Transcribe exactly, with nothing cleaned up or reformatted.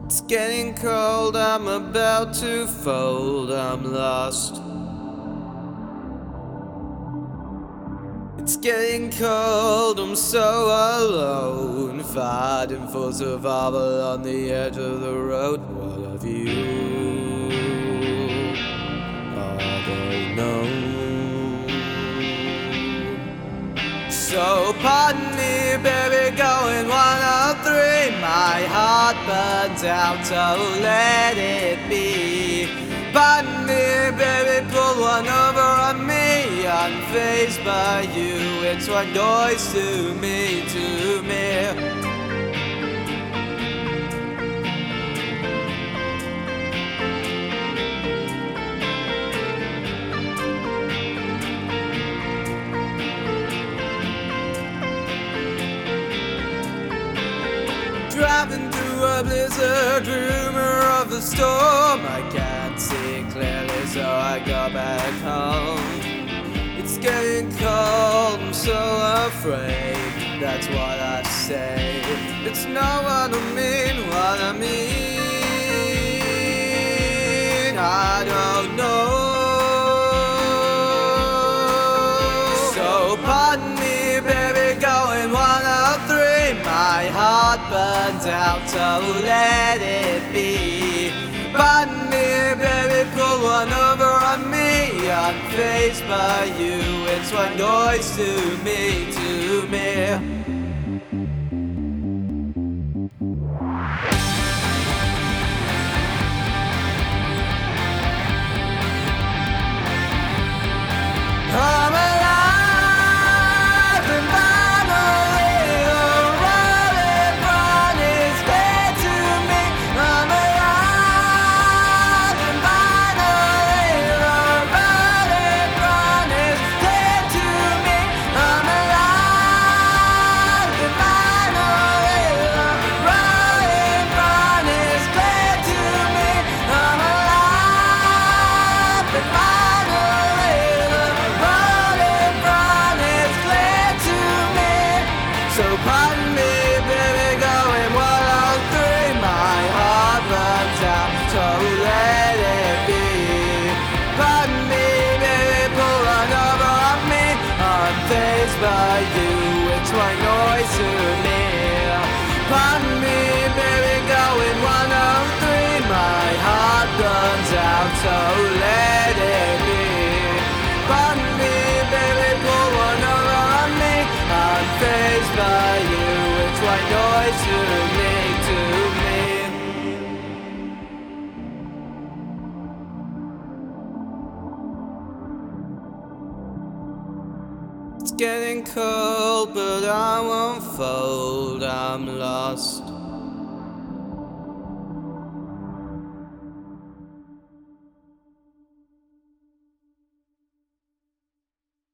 It's getting cold, I'm about to fold, I'm lost. It's getting cold, I'm so alone, fighting for survival on the edge of the road. What of you? Are they known? So pardon me, baby, going one oh three. My heart burns out, so let it be. Pardon me, baby, pull one over on me. Unfazed by you, it's what noise to me, to me. Driving through a blizzard, rumor of a storm. I can't see clearly, so I go back home. It's getting cold, I'm so afraid. That's what I say. It's not what I mean, what I mean. I don't know. So pardon me, baby, going one oh three. My heart burns out, so let it be. Pardon me, baby, pull one over on me. Unfazed by you, it's what noise to me, to me. I'm alive and finally the rolling run is clear to me. I'm alive and finally the rolling run is clear to me. I'm alive and finally the rolling run is clear to me. I'm alive and finally. So pardon me, baby, going one oh three. My heart burns out, so let it be. Pardon me, baby, pull one over on me. Unfazed by you, it's white noise to me. Pardon me, baby, going one oh three. My heart burns out, so let it be. Pardon me, baby, pull one over on me. Unfazed by you, it's white noise to me, to me. It's getting cold, but I won't fold, I'm lost.